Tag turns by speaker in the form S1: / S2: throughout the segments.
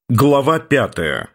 S1: Глава 5.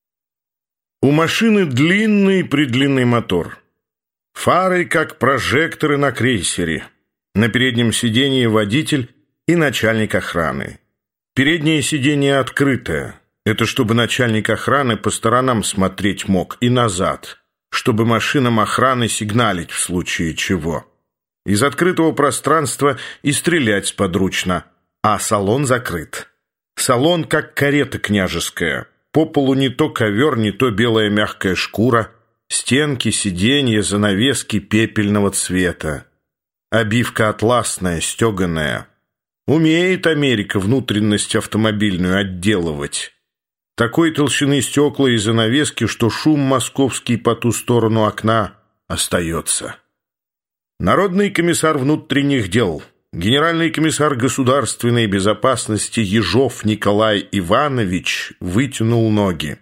S1: У машины длинный-предлинный мотор. Фары, как прожекторы на крейсере. На переднем сидении водитель и начальник охраны. Переднее сиденье открытое. Это чтобы начальник охраны по сторонам смотреть мог и назад, чтобы машинам охраны сигналить в случае чего. Из открытого пространства и стрелять сподручно, а салон закрыт. Салон, как карета княжеская. По полу не то ковер, не то белая мягкая шкура. Стенки, сиденья, занавески пепельного цвета. Обивка атласная, стеганая. Умеет Америка внутренность автомобильную отделывать. Такой толщины стекла и занавески, что шум московский по ту сторону окна остается. Народный комиссар внутренних дел, генеральный комиссар государственной безопасности Ежов Николай Иванович вытянул ноги.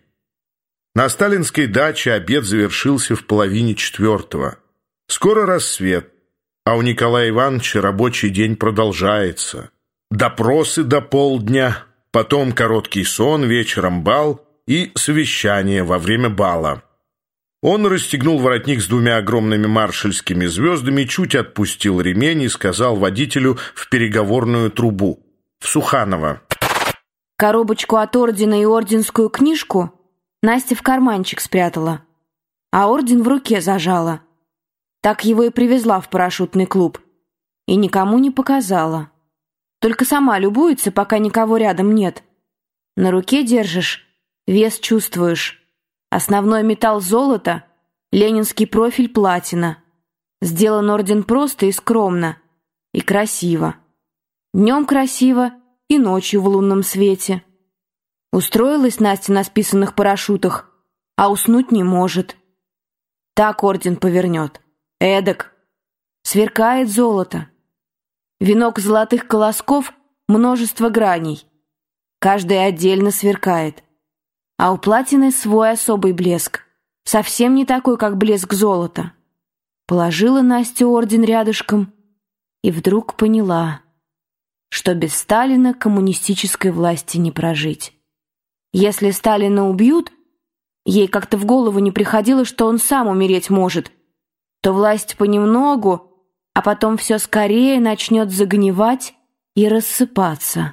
S1: На сталинской даче обед завершился в 3:30. Скоро рассвет, а у Николая Ивановича рабочий день продолжается. Допросы до полдня, потом короткий сон, вечером бал и совещание во время бала. Он расстегнул воротник с 2 огромными маршальскими звездами, чуть отпустил ремень и сказал водителю в переговорную трубу: «В Суханово».
S2: Коробочку от ордена и орденскую книжку Настя в карманчик спрятала, а орден в руке зажала. Так его и привезла в парашютный клуб. И никому не показала. Только сама любуется, пока никого рядом нет. На руке держишь, вес чувствуешь. Основной металл золото, ленинский профиль платина. Сделан орден просто и скромно, и красиво. Днем красиво и ночью в лунном свете. Устроилась Настя на списанных парашютах, а уснуть не может. Так орден повернет, эдак. Сверкает золото. Венок золотых колосков, множество граней. Каждая отдельно сверкает. А у платины свой особый блеск, совсем не такой, как блеск золота. Положила Настя орден рядышком и вдруг поняла, что без Сталина коммунистической власти не прожить. Если Сталина убьют, ей как-то в голову не приходило, что он сам умереть может, то власть понемногу, а потом все скорее начнет загнивать и рассыпаться.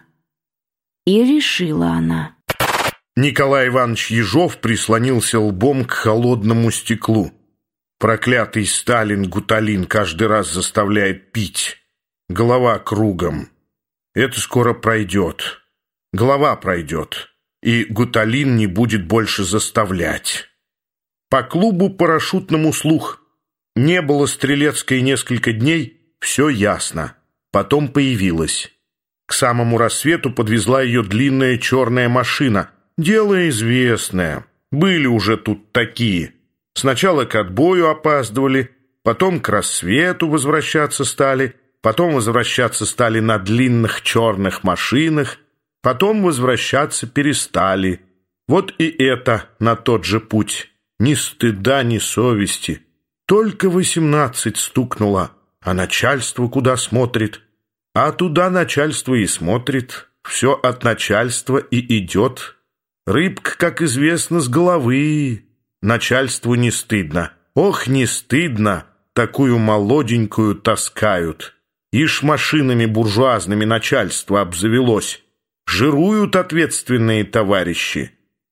S2: И решила она.
S1: Николай Иванович Ежов прислонился лбом к холодному стеклу. Проклятый Сталин гуталин каждый раз заставляет пить. Голова кругом. Это скоро пройдет. Голова пройдет. И гуталин не будет больше заставлять. По клубу парашютному слух. Не было Стрелецкой несколько дней, все ясно. Потом появилась. К самому рассвету подвезла ее длинная черная машина. Дело известное. Были уже тут такие. Сначала к отбою опаздывали, потом к рассвету возвращаться стали, потом возвращаться стали на длинных черных машинах, потом возвращаться перестали. Вот и это на тот же путь. Ни стыда, ни совести. Только 18 стукнуло, а начальство куда смотрит? А туда начальство и смотрит. Все от начальства и идет. Рыбка, как известно, с головы. Начальству не стыдно. Ох, не стыдно. Такую молоденькую таскают. Ишь машинами буржуазными начальство обзавелось. Жируют ответственные товарищи.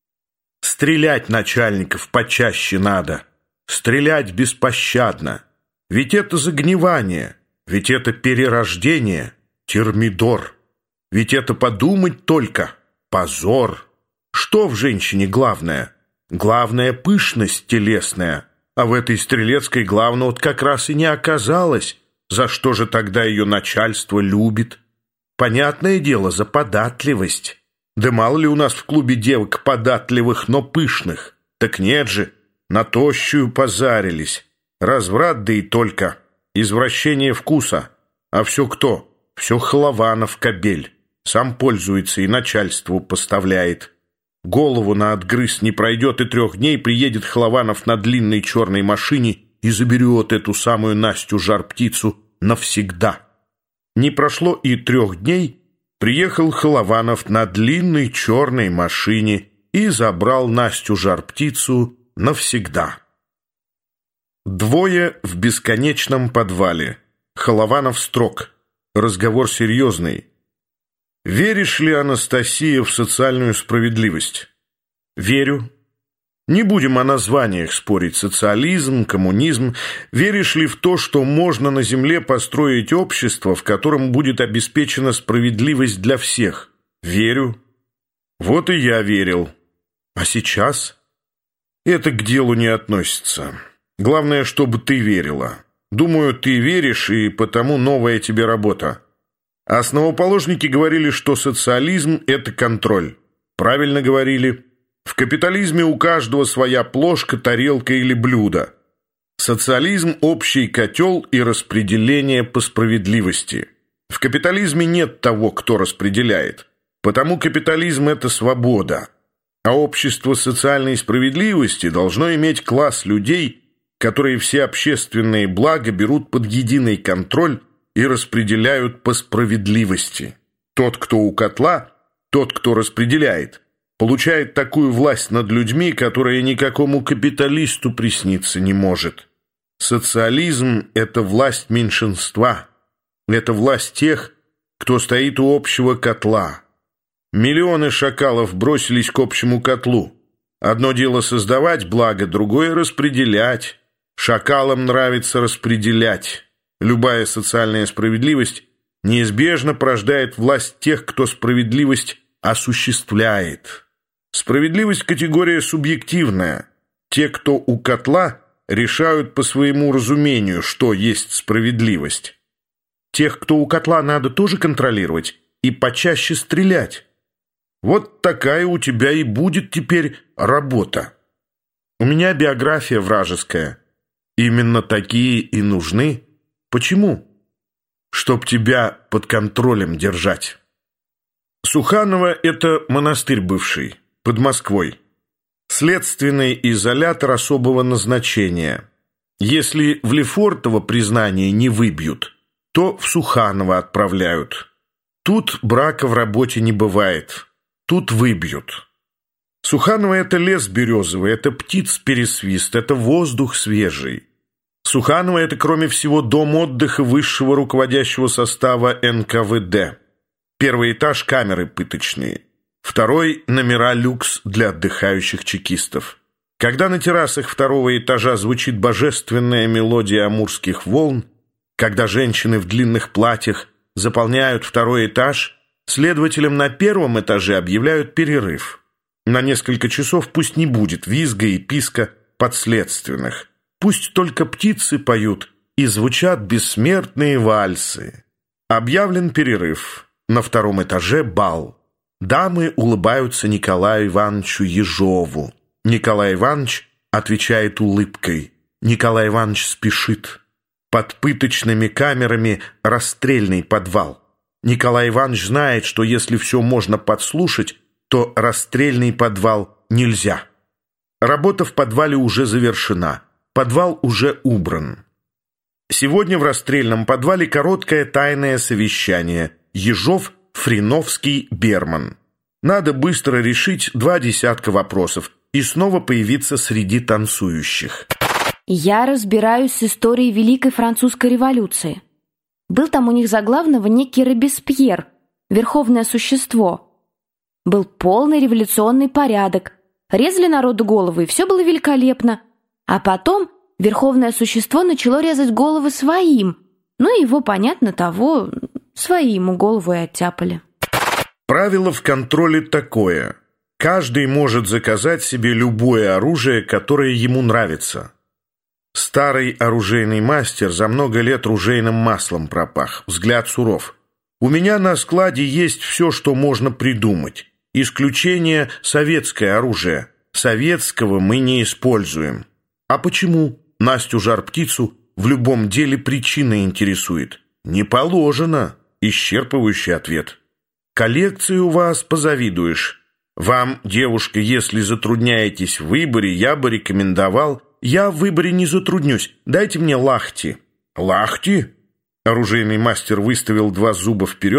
S1: Стрелять начальников почаще надо. Стрелять беспощадно. Ведь это загнивание. Ведь это перерождение. Термидор. Ведь это подумать только. Позор. Что в женщине главное? Главное — пышность телесная. А в этой Стрелецкой главного вот как раз и не оказалось. За что же тогда ее начальство любит? Понятное дело, за податливость. Да мало ли у нас в клубе девок податливых, но пышных. Так нет же, на тощую позарились. Разврат, да и только. Извращение вкуса. А все кто? Все Холованов кобель. Сам пользуется и начальству поставляет. Голову на отгрыз не пройдет, и 3 дней приедет Холованов на длинной черной машине и заберет эту самую Настю Жар-Птицу навсегда. Не прошло и 3 дней, приехал Холованов на длинной черной машине и забрал Настю Жар-Птицу навсегда. Двое в бесконечном подвале. Холованов строг. Разговор серьезный. Веришь ли, Анастасия, в социальную справедливость? Верю. Не будем о названиях спорить. Социализм, коммунизм. Веришь ли в то, что можно на земле построить общество, в котором будет обеспечена справедливость для всех? Верю. Вот и я верил. А сейчас? Это к делу не относится. Главное, чтобы ты верила. Думаю, ты веришь, и потому новая тебе работа. Основоположники говорили, что социализм – это контроль. Правильно говорили. В капитализме у каждого своя плошка, тарелка или блюдо. Социализм – общий котел и распределение по справедливости. В капитализме нет того, кто распределяет. Потому капитализм – это свобода. А общество социальной справедливости должно иметь класс людей, которые все общественные блага берут под единый контроль и распределяют по справедливости. Тот, кто у котла, тот, кто распределяет, получает такую власть над людьми, которая никакому капиталисту присниться не может. Социализм – это власть меньшинства, это власть тех, кто стоит у общего котла. Миллионы шакалов бросились к общему котлу. Одно дело создавать благо, другое – распределять. Шакалам нравится распределять. Любая социальная справедливость неизбежно порождает власть тех, кто справедливость осуществляет. Справедливость – категория субъективная. Те, кто у котла, решают по своему разумению, что есть справедливость. Тех, кто у котла, надо тоже контролировать и почаще стрелять. Вот такая у тебя и будет теперь работа. У меня биография вражеская. Именно такие и нужны. Почему? Чтоб тебя под контролем держать. Суханово – это монастырь бывший, под Москвой. Следственный изолятор особого назначения. Если в Лефортово признание не выбьют, то в Суханово отправляют. Тут брака в работе не бывает. Тут выбьют. Суханово – это лес березовый, это птиц пересвист, это воздух свежий. Суханово – это, кроме всего, дом отдыха высшего руководящего состава НКВД. Первый этаж – камеры пыточные. Второй – номера люкс для отдыхающих чекистов. Когда на террасах второго этажа звучит божественная мелодия амурских волн, когда женщины в длинных платьях заполняют второй этаж, следователям на первом этаже объявляют перерыв. На несколько часов пусть не будет визга и писка подследственных. Пусть только птицы поют и звучат бессмертные вальсы. Объявлен перерыв. На втором этаже бал. Дамы улыбаются Николаю Ивановичу Ежову. Николай Иванович отвечает улыбкой. Николай Иванович спешит. Под пыточными камерами расстрельный подвал. Николай Иванович знает, что если все можно подслушать, то расстрельный подвал нельзя. Работа в подвале уже завершена. Подвал уже убран. Сегодня в расстрельном подвале короткое тайное совещание. Ежов, Фриновский, Берман. Надо быстро решить 20 вопросов и снова появиться среди танцующих.
S2: Я разбираюсь с историей Великой Французской революции. Был там у них за главного некий Робеспьер, верховное существо. Был полный революционный порядок. Резали народу головы, и все было великолепно. А потом верховное существо начало резать головы своим. Ну и его, понятно, того, своему голову и оттяпали.
S1: Правило в контроле такое. Каждый может заказать себе любое оружие, которое ему нравится. Старый оружейный мастер за много лет ружейным маслом пропах. Взгляд суров. У меня на складе есть все, что можно придумать. Исключение – советское оружие. Советского мы не используем. А почему? Настю Жар-Птицу в любом деле причина интересует. Не положено. Исчерпывающий ответ. Коллекции у вас позавидуешь. Вам, девушка, если затрудняетесь в выборе, я бы рекомендовал. Я в выборе не затруднюсь. Дайте мне лахти. Лахти? Оружейный мастер выставил 2 зуба вперед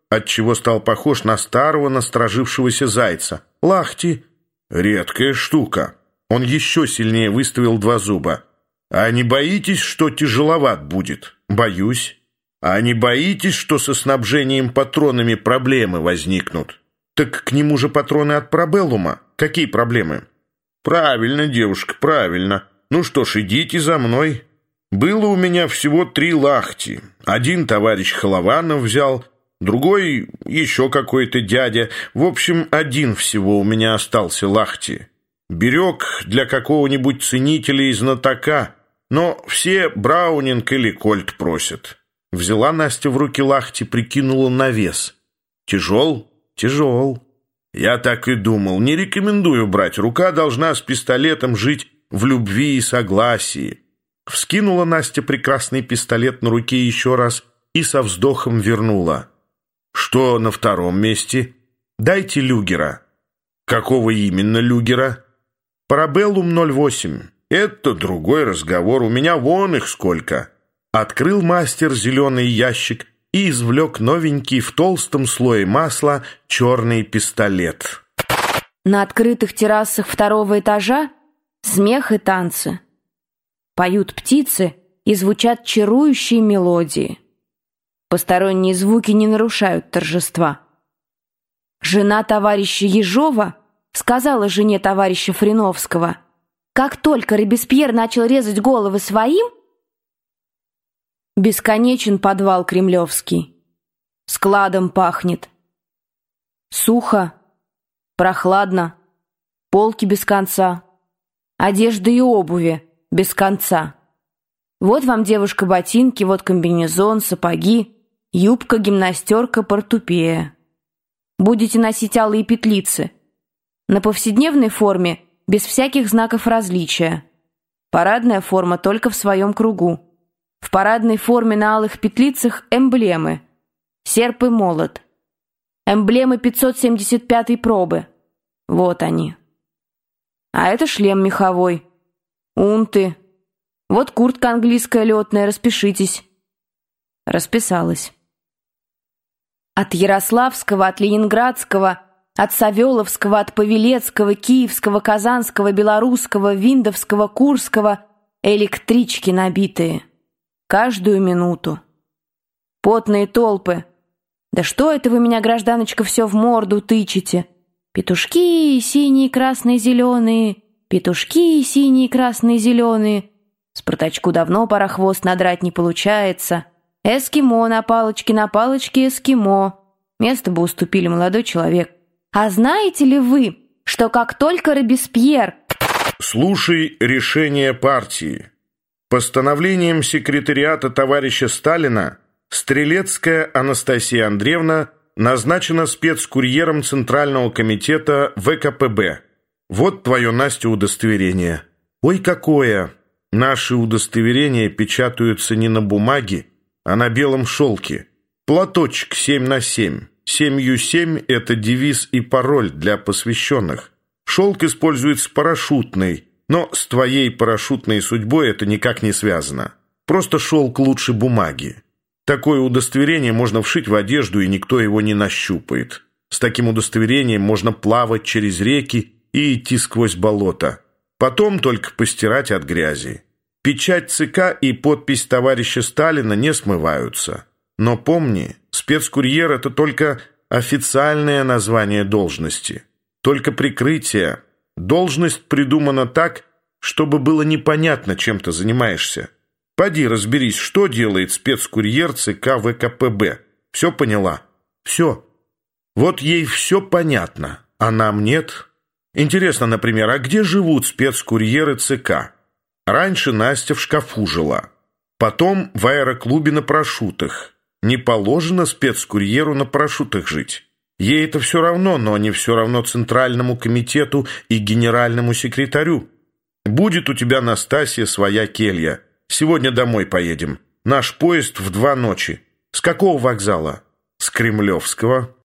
S1: отчего стал похож на старого насторожившегося зайца. «Лахти!» «Редкая штука». Он еще сильнее выставил 2 зуба. «А не боитесь, что тяжеловат будет?» «Боюсь». «А не боитесь, что со снабжением патронами проблемы возникнут?» «Так к нему же патроны от Парабеллума. Какие проблемы?» «Правильно, девушка, правильно. Ну что ж, идите за мной. Было у меня всего 3 лахти. Один товарищ Холованов взял, другой еще какой-то дядя. В общем, 1 всего у меня остался лахти. Берег для какого-нибудь ценителя и знатока, но все Браунинг или Кольт просят». Взяла Настя в руки лахти, прикинула на вес. «Тяжел?» «Тяжел». «Я так и думал. Не рекомендую брать. Рука должна с пистолетом жить в любви и согласии». Вскинула Настя прекрасный пистолет на руке еще раз и со вздохом вернула. «Что на 2-м месте?» «Дайте люгера». «Какого именно люгера?» «Парабеллум 08. Это другой разговор. У меня вон их сколько». Открыл мастер зеленый ящик и извлек новенький в толстом слое масла черный пистолет.
S2: На открытых террасах 2-го этажа смех и танцы. Поют птицы и звучат чарующие мелодии. Посторонние звуки не нарушают торжества. Жена товарища Ежова сказала жене товарища Фриновского: «Как только Робеспьер начал резать головы своим, бесконечен подвал кремлевский, складом пахнет. Сухо, прохладно, полки без конца, одежда и обуви без конца. Вот вам, девушка, ботинки, вот комбинезон, сапоги, юбка, гимнастерка, портупея. Будете носить алые петлицы. На повседневной форме без всяких знаков различия. Парадная форма только в своем кругу. В парадной форме на алых петлицах эмблемы. Серп и молот. Эмблемы 575-й пробы. Вот они. А это шлем меховой. Унты. Вот куртка английская летная, распишитесь». Расписалась. От Ярославского, от Ленинградского, от Савеловского, от Павелецкого, Киевского, Казанского, Белорусского, Виндовского, Курского электрички набитые. Каждую минуту. Потные толпы. «Да что это вы меня, гражданочка, все в морду тычете? Петушки синие, красные, зеленые, петушки синие, красные, зеленые. Спартачку давно пора хвост надрать, не получается. Эскимо на палочке эскимо. Место бы уступили, молодой человек. А знаете ли вы, что как только Робеспьер...»
S1: «Слушай решение партии. Постановлением секретариата товарища Сталина Стрелецкая Анастасия Андреевна назначена спецкурьером Центрального комитета ВКПБ. Вот твое, Настя, удостоверение». «Ой, какое!» «Наши удостоверения печатаются не на бумаге, а на белом шелке. Платочек 7×7. 7×7 – это девиз и пароль для посвященных. Шелк используется парашютный, но с твоей парашютной судьбой это никак не связано. Просто шелк лучше бумаги. Такое удостоверение можно вшить в одежду, и никто его не нащупает. С таким удостоверением можно плавать через реки и идти сквозь болото. Потом только постирать от грязи. Печать ЦК и подпись товарища Сталина не смываются. Но помни, спецкурьер – это только официальное название должности. Только прикрытие. Должность придумана так, чтобы было непонятно, чем ты занимаешься. Поди разберись, что делает спецкурьер ЦК ВКПБ. Все поняла? Все. Вот ей все понятно, а нам нет. Интересно, например, а где живут спецкурьеры ЦК? Раньше Настя в шкафу жила. Потом в аэроклубе на парашютах. Не положено спецкурьеру на парашютах жить. Ей это все равно, но не все равно Центральному комитету и генеральному секретарю. Будет у тебя, Настасья, своя келья. Сегодня домой поедем. Наш поезд в 2 ночи. С какого вокзала? С Кремлевского.